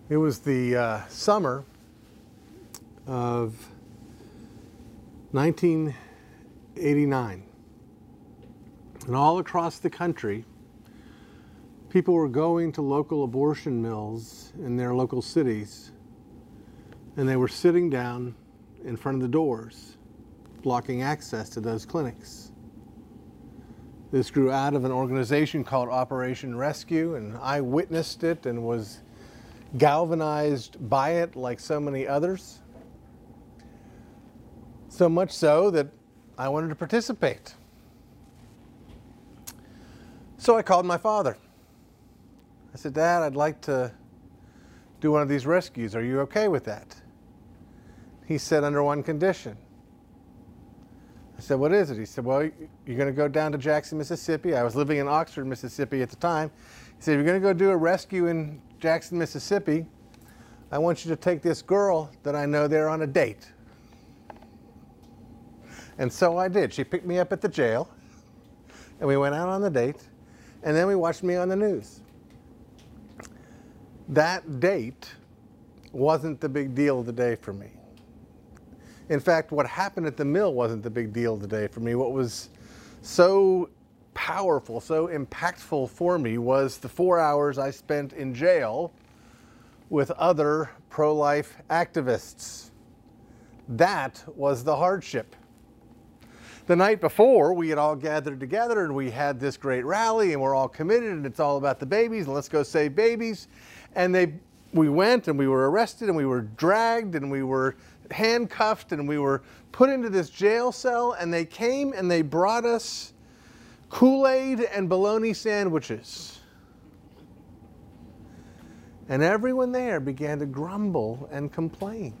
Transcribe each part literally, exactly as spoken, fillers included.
It was the uh, summer of nineteen eighty-nine, and all across the country, people were going to local abortion mills in their local cities, and they were sitting down in front of the doors, blocking access to those clinics. This grew out of an organization called Operation Rescue, and I witnessed it and was galvanized by it like so many others. So much so that I wanted to participate. So I called my father. I said, "Dad, I'd like to do one of these rescues. Are you okay with that?" He said, "Under one condition." I said, "What is it?" He said, "Well, you're going to go down to Jackson, Mississippi." I was living in Oxford, Mississippi at the time. He said, "If you're going to go do a rescue in Jackson, Mississippi, I want you to take this girl that I know there on a date." And so I did. She picked me up at the jail, and we went out on the date, and then we watched me on the news. That date wasn't the big deal of the day for me. In fact, what happened at the mill wasn't the big deal of the day for me. What was so powerful, so impactful for me was the four hours I spent in jail with other pro-life activists. That was the hardship. The night before, we had all gathered together and we had this great rally and we're all committed and it's all about the babies and let's go save babies. And they, we went and we were arrested and we were dragged and we were handcuffed and we were put into this jail cell, and they came and they brought us Kool-Aid and bologna sandwiches. And everyone there began to grumble and complain.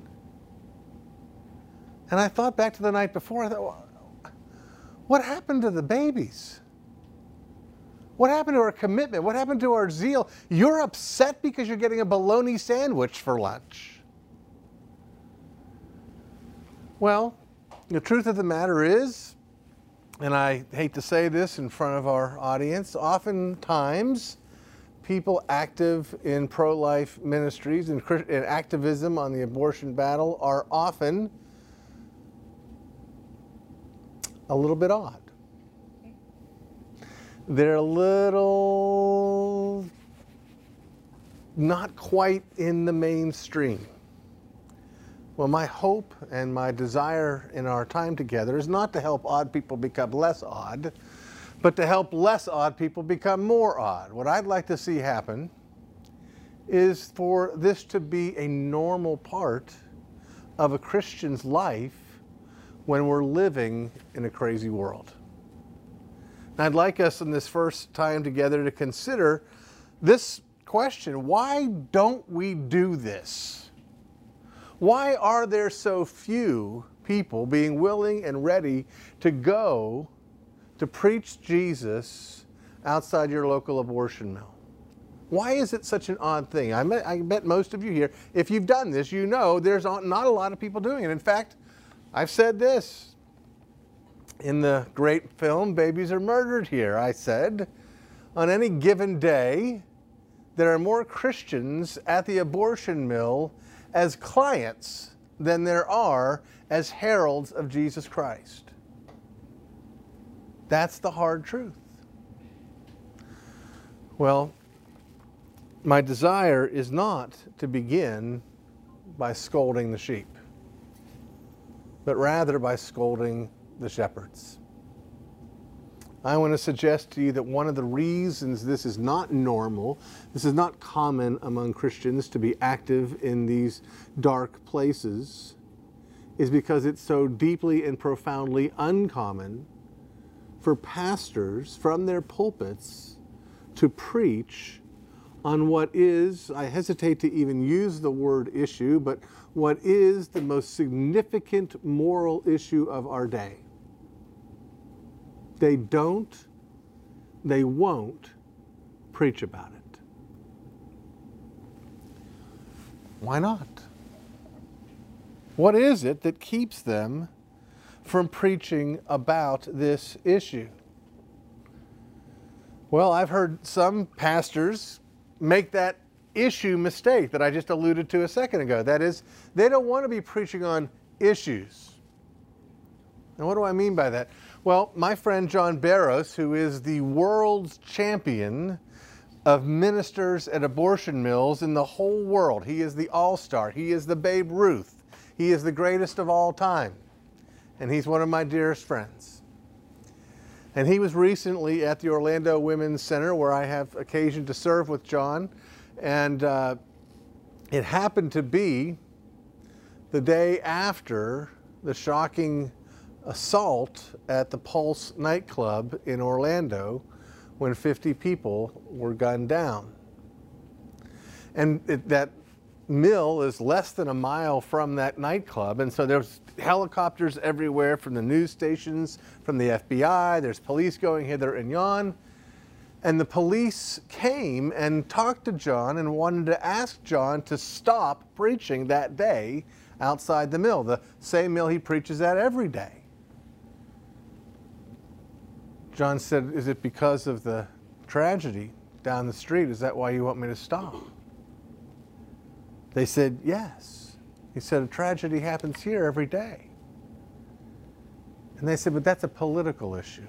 And I thought back to the night before, I thought, well, what happened to the babies? What happened to our commitment? What happened to our zeal? You're upset because you're getting a bologna sandwich for lunch. Well, the truth of the matter is, and I hate to say this in front of our audience, oftentimes people active in pro-life ministries and activism on the abortion battle are often a little bit odd. They're a little not quite in the mainstream. Well, my hope and my desire in our time together is not to help odd people become less odd, but to help less odd people become more odd. What I'd like to see happen is for this to be a normal part of a Christian's life when we're living in a crazy world. And I'd like us in this first time together to consider this question: why don't we do this? Why are there so few people being willing and ready to go to preach Jesus outside your local abortion mill? Why is it such an odd thing? I bet, I bet most of you here, if you've done this, you know there's not a lot of people doing it. In fact, I've said this in the great film, Babies Are Murdered Here. I said, on any given day, there are more Christians at the abortion mill as clients than there are as heralds of Jesus Christ. That's the hard truth. Well, my desire is not to begin by scolding the sheep, but rather by scolding the shepherds. I want to suggest to you that one of the reasons this is not normal, this is not common among Christians to be active in these dark places, is because it's so deeply and profoundly uncommon for pastors from their pulpits to preach on what is, I hesitate to even use the word issue, but what is the most significant moral issue of our day. They don't, they won't preach about it. Why not? What is it that keeps them from preaching about this issue? Well, I've heard some pastors make that issue mistake that I just alluded to a second ago. That is, they don't want to be preaching on issues. And what do I mean by that? Well, my friend John Barros, who is the world's champion of ministers at abortion mills in the whole world. He is the all-star. He is the Babe Ruth. He is the greatest of all time. And he's one of my dearest friends. And he was recently at the Orlando Women's Center, where I have occasion to serve with John. And uh, it happened to be the day after the shocking assault at the Pulse nightclub in Orlando, when fifty people were gunned down. And it, that mill is less than a mile from that nightclub, and so there's helicopters everywhere from the news stations, from the F B I, there's police going hither and yon. And the police came and talked to John and wanted to ask John to stop preaching that day outside the mill, the same mill he preaches at every day. John said, is it because of the tragedy down the street? Is that why you want me to stop? They said, yes. He said, a tragedy happens here every day. And they said, but that's a political issue.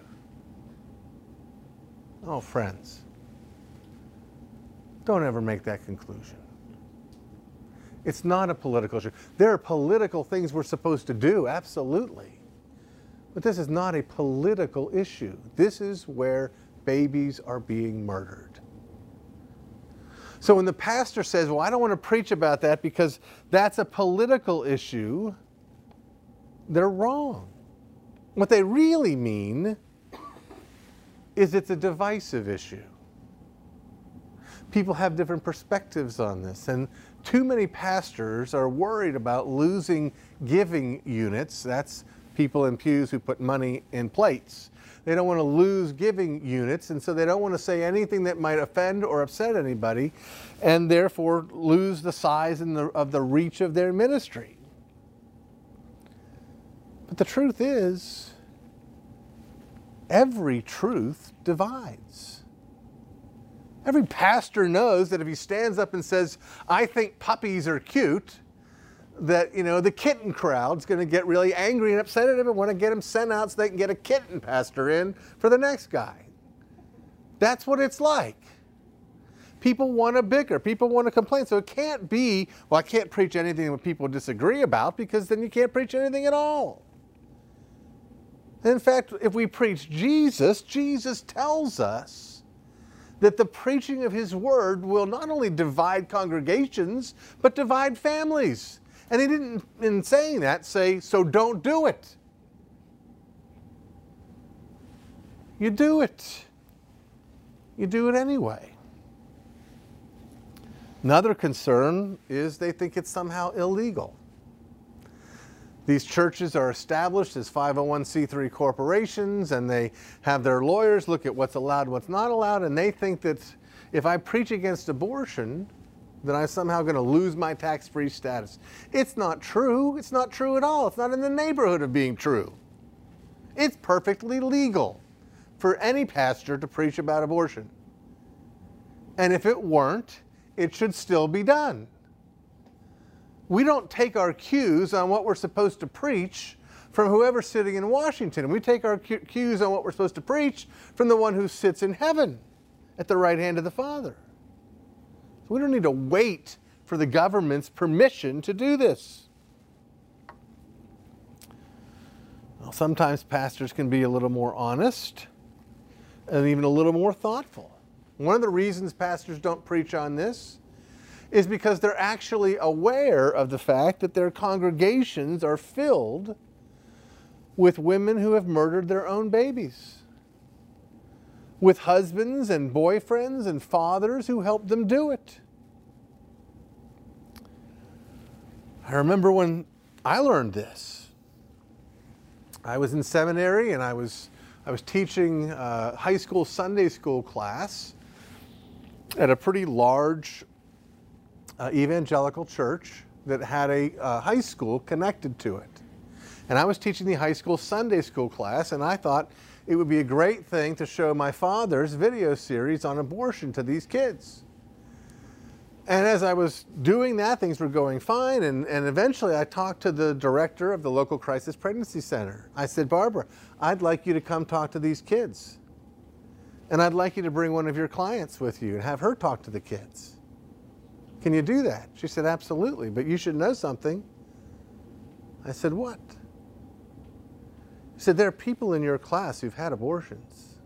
Oh, friends, don't ever make that conclusion. It's not a political issue. There are political things we're supposed to do, absolutely. But this is not a political issue. This is where babies are being murdered. So when the pastor says, well, I don't want to preach about that because that's a political issue, they're wrong. What they really mean is it's a divisive issue. People have different perspectives on this, and too many pastors are worried about losing giving units. That's people in pews who put money in plates. They don't want to lose giving units, and so they don't want to say anything that might offend or upset anybody, and therefore lose the size and the, of the reach of their ministry. But the truth is, every truth divides. Every pastor knows that if he stands up and says, I think puppies are cute, that, you know, the kitten crowd's going to get really angry and upset at him and want to get him sent out so they can get a kitten pastor in for the next guy. That's what it's like. People want a bigger. People want to complain. So it can't be, well, I can't preach anything that people disagree about, because then you can't preach anything at all. In fact, if we preach Jesus, Jesus tells us that the preaching of his word will not only divide congregations, but divide families. And he didn't, in saying that, say, so don't do it. You do it. You do it anyway. Another concern is they think it's somehow illegal. These churches are established as five oh one c three corporations, and they have their lawyers look at what's allowed, what's not allowed, and they think that if I preach against abortion, then I'm somehow going to lose my tax-free status. It's not true. It's not true at all. It's not in the neighborhood of being true. It's perfectly legal for any pastor to preach about abortion. And if it weren't, it should still be done. We don't take our cues on what we're supposed to preach from whoever's sitting in Washington. We take our cues on what we're supposed to preach from the one who sits in heaven at the right hand of the Father. So we don't need to wait for the government's permission to do this. Well, sometimes pastors can be a little more honest and even a little more thoughtful. One of the reasons pastors don't preach on this is because they're actually aware of the fact that their congregations are filled with women who have murdered their own babies, with husbands and boyfriends and fathers who helped them do it. I remember when I learned this. I was in seminary, and I was, I was teaching a high school Sunday school class at a pretty large uh, evangelical church that had a uh, high school connected to it. And I was teaching the high school Sunday school class, and I thought it would be a great thing to show my father's video series on abortion to these kids. And as I was doing that, things were going fine. And, and eventually I talked to the director of the local crisis pregnancy center. I said, Barbara, I'd like you to come talk to these kids. And I'd like you to bring one of your clients with you and have her talk to the kids. Can you do that? She said, absolutely, but you should know something. I said, what? She said, there are people in your class who've had abortions.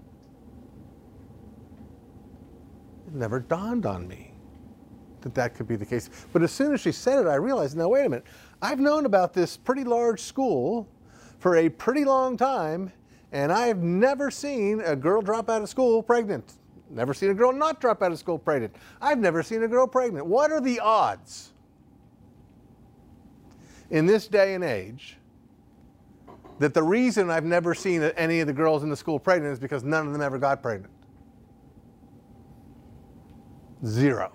It never dawned on me that that could be the case. But as soon as she said it, I realized, now wait a minute, I've known about this pretty large school for a pretty long time, and I've never seen a girl drop out of school pregnant. Never seen a girl not drop out of school pregnant. I've never seen a girl pregnant. What are the odds in this day and age that the reason I've never seen any of the girls in the school pregnant is because none of them ever got pregnant? Zero.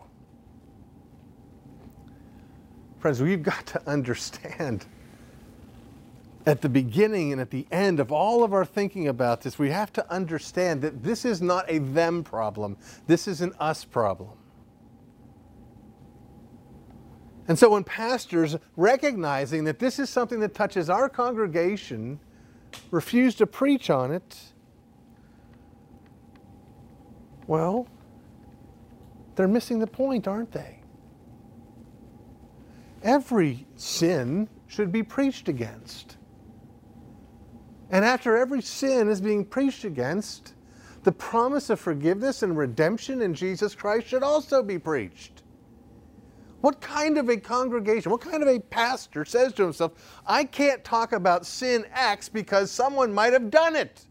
Friends, we've got to understand at the beginning and at the end of all of our thinking about this, we have to understand that this is not a them problem. This is an us problem. And so when pastors, recognizing that this is something that touches our congregation, refuse to preach on it, well, they're missing the point, aren't they? Every sin should be preached against. And after every sin is being preached against, the promise of forgiveness and redemption in Jesus Christ should also be preached. What kind of a congregation, what kind of a pastor says to himself, I can't talk about sin X because someone might have done it?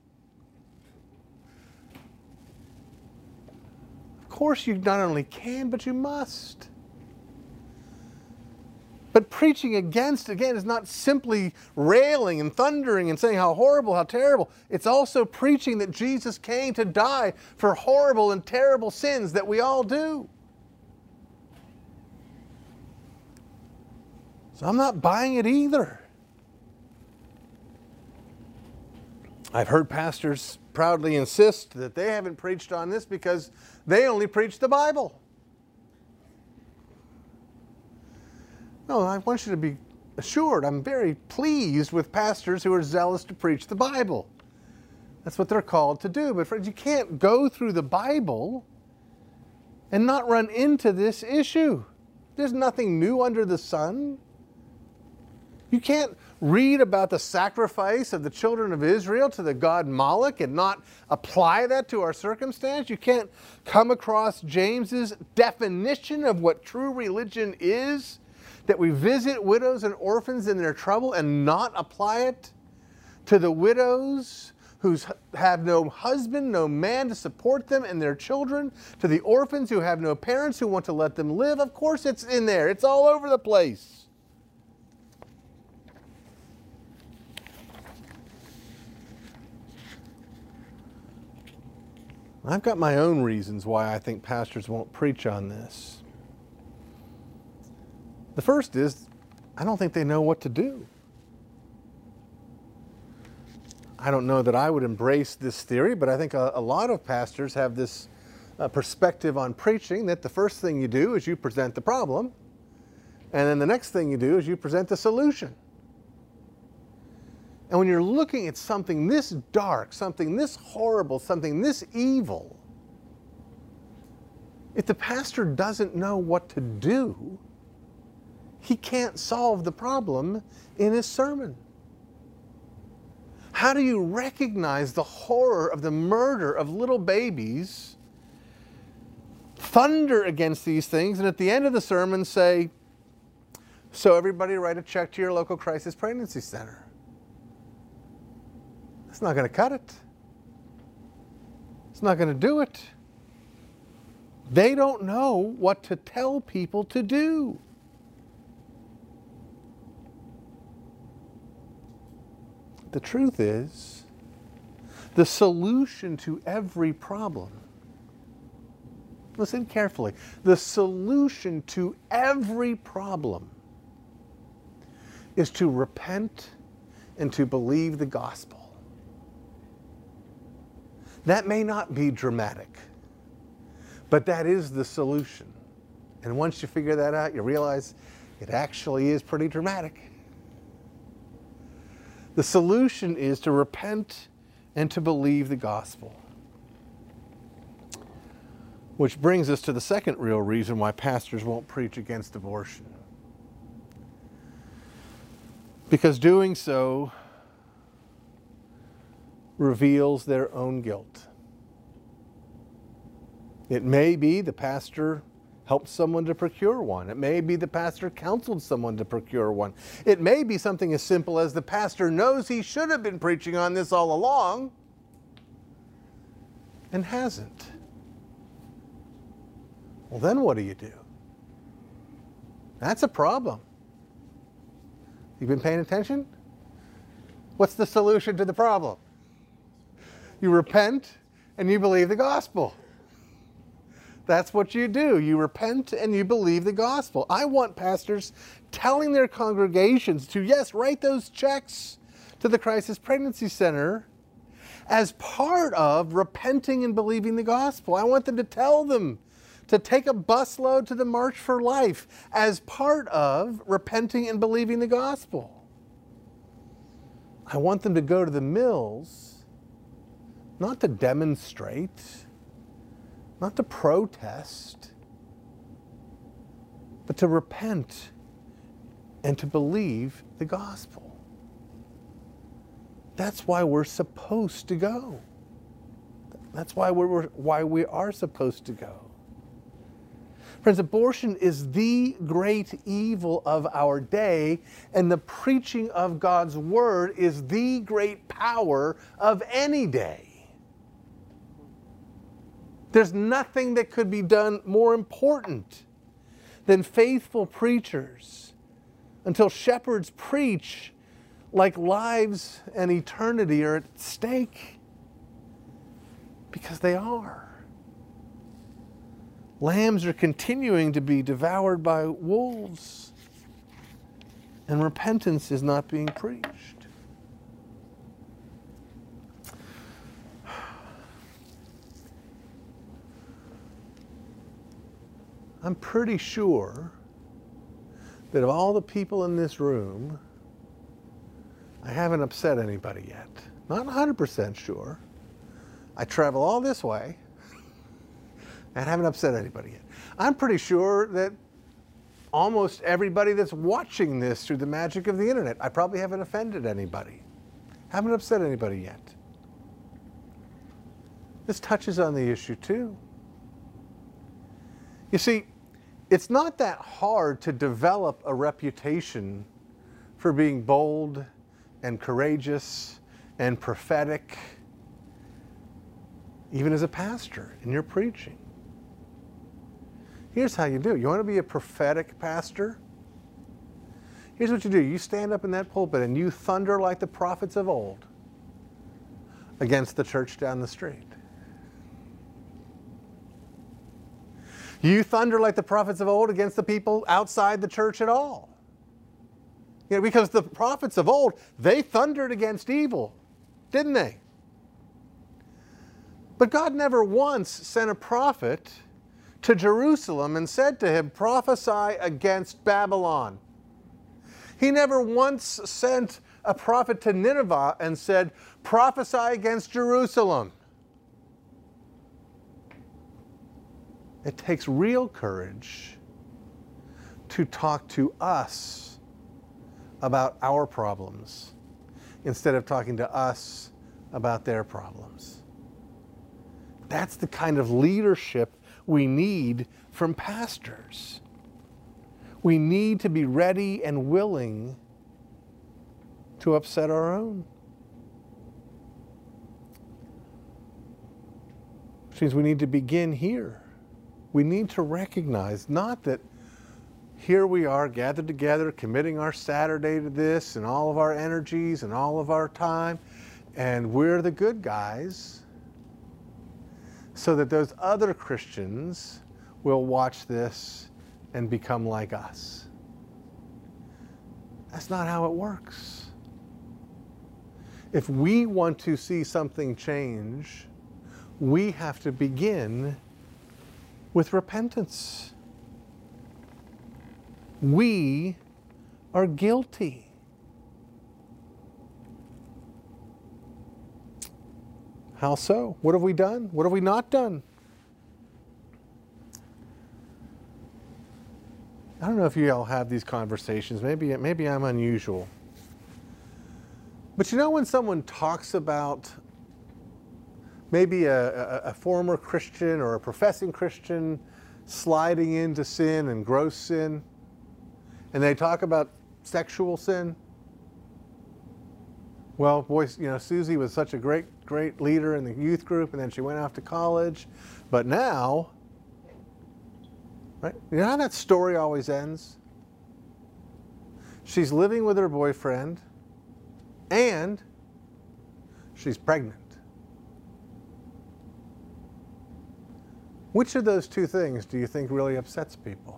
Of course you not only can, but you must. But preaching against, again, is not simply railing and thundering and saying how horrible, how terrible. It's also preaching that Jesus came to die for horrible and terrible sins that we all do. So I'm not buying it either. I've heard pastors proudly insist that they haven't preached on this because they only preach the Bible. No, I want you to be assured, I'm very pleased with pastors who are zealous to preach the Bible. That's what they're called to do. But friends, you can't go through the Bible and not run into this issue. There's nothing new under the sun. You can't read about the sacrifice of the children of Israel to the god Moloch and not apply that to our circumstance. You can't come across James's definition of what true religion is, that we visit widows and orphans in their trouble and not apply it to the widows who have no husband, no man to support them and their children, to the orphans who have no parents who want to let them live. Of course it's in there. It's all over the place. I've got my own reasons why I think pastors won't preach on this. The first is, I don't think they know what to do. I don't know that I would embrace this theory, but I think a, a lot of pastors have this uh, perspective on preaching that the first thing you do is you present the problem, and then the next thing you do is you present the solution. And when you're looking at something this dark, something this horrible, something this evil, if the pastor doesn't know what to do, he can't solve the problem in his sermon. How do you recognize the horror of the murder of little babies, thunder against these things, and at the end of the sermon say, so everybody write a check to your local crisis pregnancy center? It's not going to cut it. It's not going to do it. They don't know what to tell people to do. The truth is, the solution to every problem, listen carefully, the solution to every problem is to repent and to believe the gospel. That may not be dramatic, but that is the solution. And once you figure that out, you realize it actually is pretty dramatic. The solution is to repent and to believe the gospel. Which brings us to the second real reason why pastors won't preach against abortion. Because doing so reveals their own guilt. It may be the pastor helped someone to procure one. It may be the pastor counseled someone to procure one. It may be something as simple as the pastor knows he should have been preaching on this all along and hasn't. Well, then what do you do? That's a problem. You've been paying attention? What's the solution to the problem? You repent and you believe the gospel. That's what you do. You repent and you believe the gospel. I want pastors telling their congregations to, yes, write those checks to the Crisis Pregnancy Center as part of repenting and believing the gospel. I want them to tell them to take a busload to the March for Life as part of repenting and believing the gospel. I want them to go to the mills, not to demonstrate, not to protest, but to repent and to believe the gospel. That's why we're supposed to go. That's why we're why we are supposed to go. Friends, abortion is the great evil of our day, and the preaching of God's word is the great power of any day. There's nothing that could be done more important than faithful preachers until shepherds preach like lives and eternity are at stake, because they are. Lambs are continuing to be devoured by wolves, and repentance is not being preached. I'm pretty sure that of all the people in this room, I haven't upset anybody yet. Not one hundred percent sure. I travel all this way and haven't upset anybody yet. I'm pretty sure that almost everybody that's watching this through the magic of the internet, I probably haven't offended anybody. Haven't upset anybody yet. This touches on the issue too. You see, it's not that hard to develop a reputation for being bold and courageous and prophetic, even as a pastor in your preaching. Here's how you do it. You want to be a prophetic pastor? Here's what you do. You stand up in that pulpit and you thunder like the prophets of old against the church down the street. You thunder like the prophets of old against the people outside the church at all. You know, because the prophets of old, they thundered against evil, didn't they? But God never once sent a prophet to Jerusalem and said to him, prophesy against Babylon. He never once sent a prophet to Nineveh and said, prophesy against Jerusalem. It takes real courage to talk to us about our problems instead of talking to us about their problems. That's the kind of leadership we need from pastors. We need to be ready and willing to upset our own. Which means we need to begin here. We need to recognize not that here we are gathered together, committing our Saturday to this and all of our energies and all of our time, and we're the good guys, so that those other Christians will watch this and become like us. That's not how it works. If we want to see something change, we have to begin with repentance. We are guilty. How so? What have we done? What have we not done? I don't know if you all have these conversations. Maybe, maybe I'm unusual. But you know when someone talks about maybe a, a, a former Christian or a professing Christian sliding into sin and gross sin, and they talk about sexual sin? Well, boy, you know, Susie was such a great, great leader in the youth group, and then she went off to college. But now, right? You know how that story always ends? She's living with her boyfriend, and she's pregnant. Which of those two things do you think really upsets people?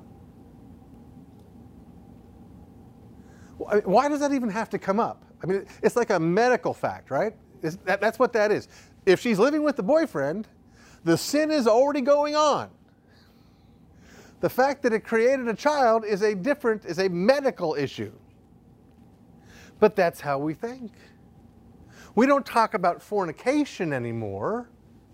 Why does that even have to come up? I mean, it's like a medical fact, right? That, that's what that is. If she's living with the boyfriend, the sin is already going on. The fact that it created a child is a different, is a medical issue. But that's how we think. We don't talk about fornication anymore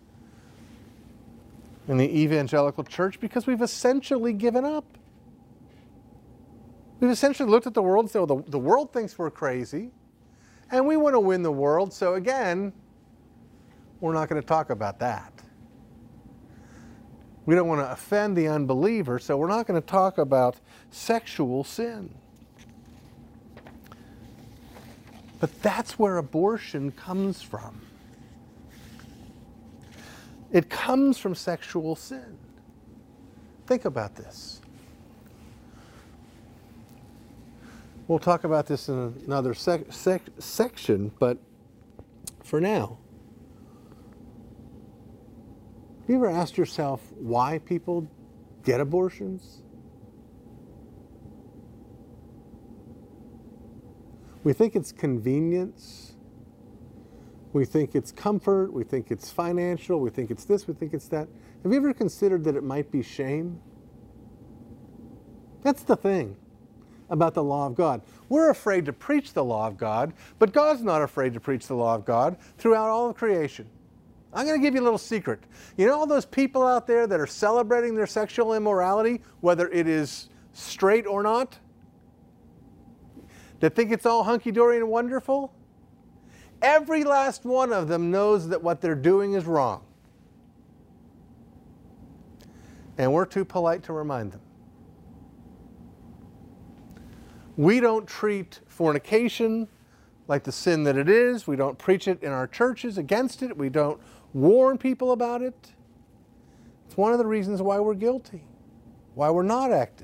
in the evangelical church because we've essentially given up. We've essentially looked at the world and said, well, the, the world thinks we're crazy, and we want to win the world, so again, we're not going to talk about that. We don't want to offend the unbeliever, so we're not going to talk about sexual sin. But that's where abortion comes from. It comes from sexual sin. Think about this. We'll talk about this in another sec sec section, but for now, have you ever asked yourself why people get abortions? We think it's convenience. We think it's comfort. We think it's financial. We think it's this. We think it's that. Have you ever considered that it might be shame? That's the thing about the law of God. We're afraid to preach the law of God, but God's not afraid to preach the law of God throughout all of creation. I'm going to give you a little secret. You know all those people out there that are celebrating their sexual immorality, whether it is straight or not, that think it's all hunky-dory and wonderful? Every last one of them knows that what they're doing is wrong. And we're too polite to remind them. We don't treat fornication like the sin that it is. We don't preach it in our churches against it. We don't warn people about it. It's one of the reasons why we're guilty, why we're not active.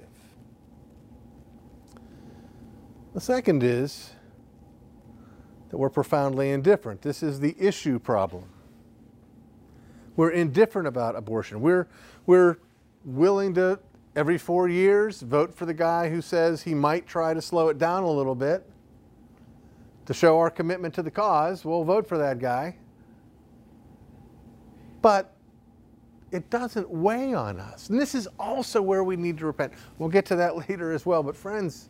The second is that we're profoundly indifferent. This is the issue problem. We're indifferent about abortion. We're, we're willing to, every four years, vote for the guy who says he might try to slow it down a little bit. To show our commitment to the cause, we'll vote for that guy. But it doesn't weigh on us. And this is also where we need to repent. We'll get to that later as well. But friends,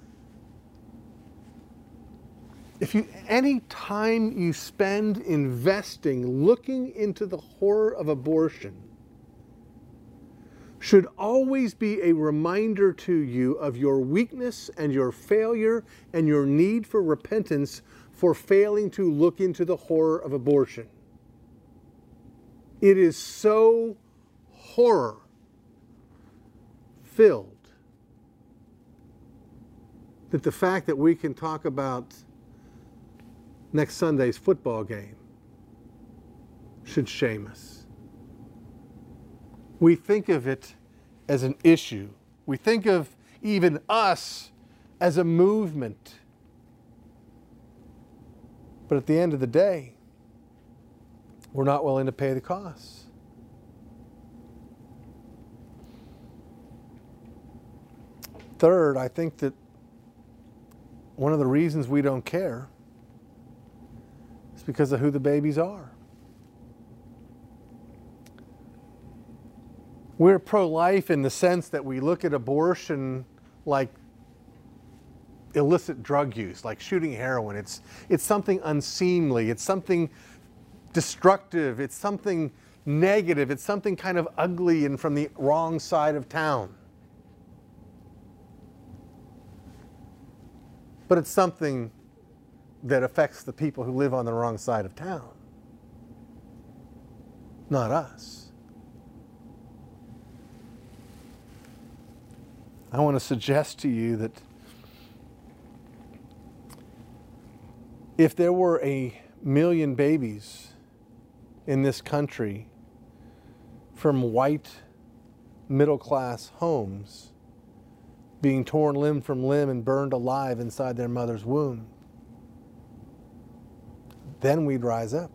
if you, any time you spend investing looking into the horror of abortion should always be a reminder to you of your weakness and your failure and your need for repentance for failing to look into the horror of abortion. It is so horror-filled that the fact that we can talk about next Sunday's football game should shame us. We think of it as an issue. We think of even us as a movement. But at the end of the day, we're not willing to pay the costs. Third, I think that one of the reasons we don't care is because of who the babies are. We're pro-life in the sense that we look at abortion like illicit drug use, like shooting heroin. It's, it's something unseemly. It's something destructive. It's something negative. It's something kind of ugly and from the wrong side of town. But it's something that affects the people who live on the wrong side of town, not us. I want to suggest to you that if there were a million babies in this country from white middle-class homes being torn limb from limb and burned alive inside their mother's womb, then we'd rise up.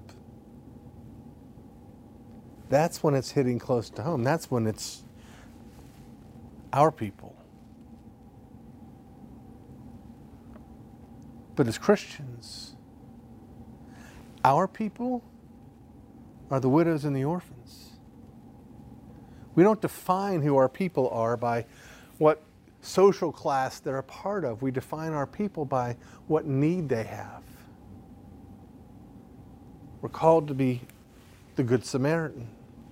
That's when it's hitting close to home. That's when it's our people. But as Christians, our people are the widows and the orphans. We don't define who our people are by what social class they're a part of. We define our people by what need they have. We're called to be the Good Samaritan.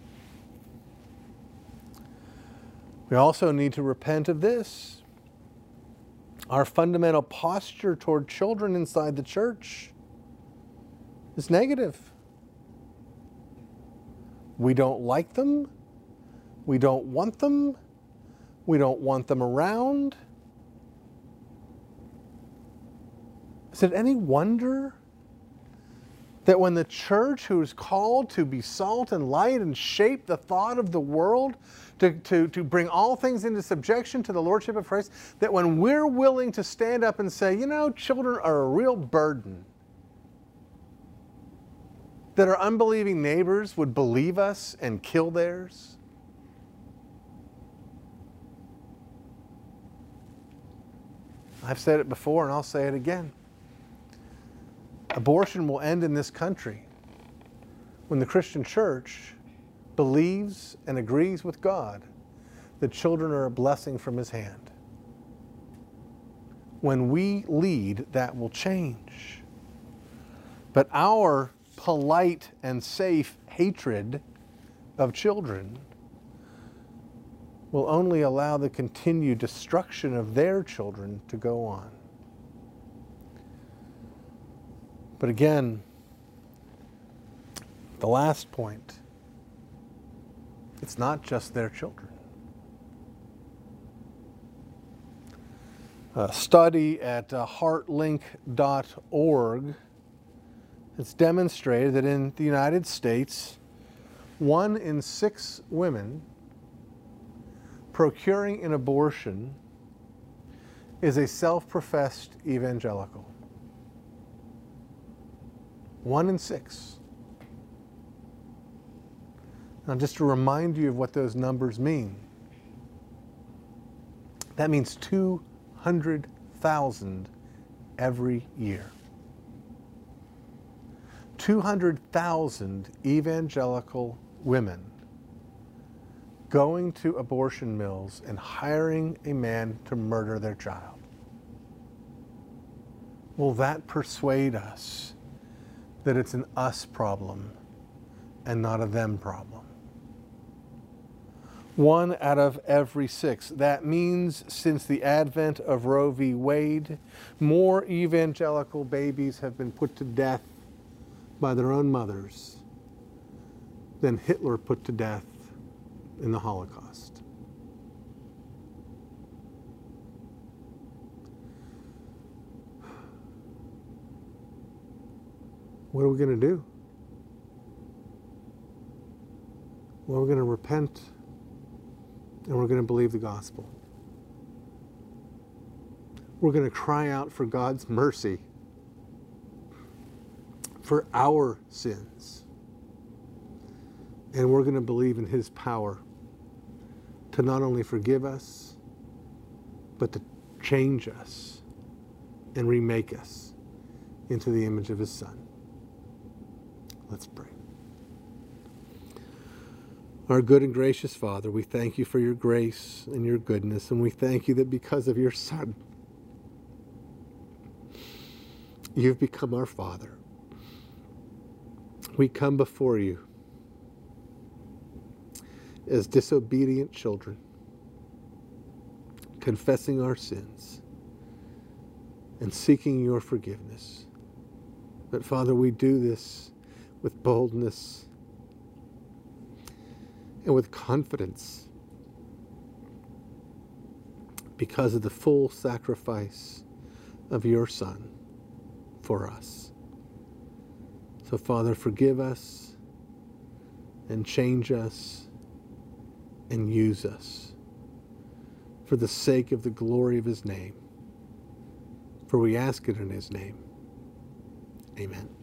We also need to repent of this. Our fundamental posture toward children inside the church is negative. We don't like them. We don't want them. We don't want them around. Is it any wonder that when the church, who is called to be salt and light and shape the thought of the world, to, to, to bring all things into subjection to the Lordship of Christ, that when we're willing to stand up and say, you know, children are a real burden, that our unbelieving neighbors would believe us and kill theirs? I've said it before and I'll say it again. Abortion will end in this country when the Christian church believes and agrees with God that children are a blessing from His hand. When we lead, that will change. But our polite and safe hatred of children will only allow the continued destruction of their children to go on. But again, the last point, it's not just their children. A study at uh, heartlink dot org has demonstrated that in the United States, one in six women procuring an abortion is a self-professed evangelical. One in six. Now, just to remind you of what those numbers mean, that means two hundred thousand every year. two hundred thousand evangelical women going to abortion mills and hiring a man to murder their child. Will that persuade us that it's an us problem and not a them problem? One out of every six. That means since the advent of Roe v. Wade, more evangelical babies have been put to death by their own mothers than Hitler put to death in the Holocaust. What are we going to do? Well, we're going to repent and we're going to believe the gospel. We're going to cry out for God's mercy for our sins. And we're going to believe in His power to not only forgive us, but to change us and remake us into the image of His Son. Let's pray. Our good and gracious Father, we thank You for Your grace and Your goodness, and we thank You that because of Your Son, You've become our Father. We come before you as disobedient children, confessing our sins and seeking your forgiveness. But Father, we do this with boldness and with confidence because of the full sacrifice of your Son for us. So Father, forgive us and change us and use us for the sake of the glory of his name. For we ask it in his name. Amen.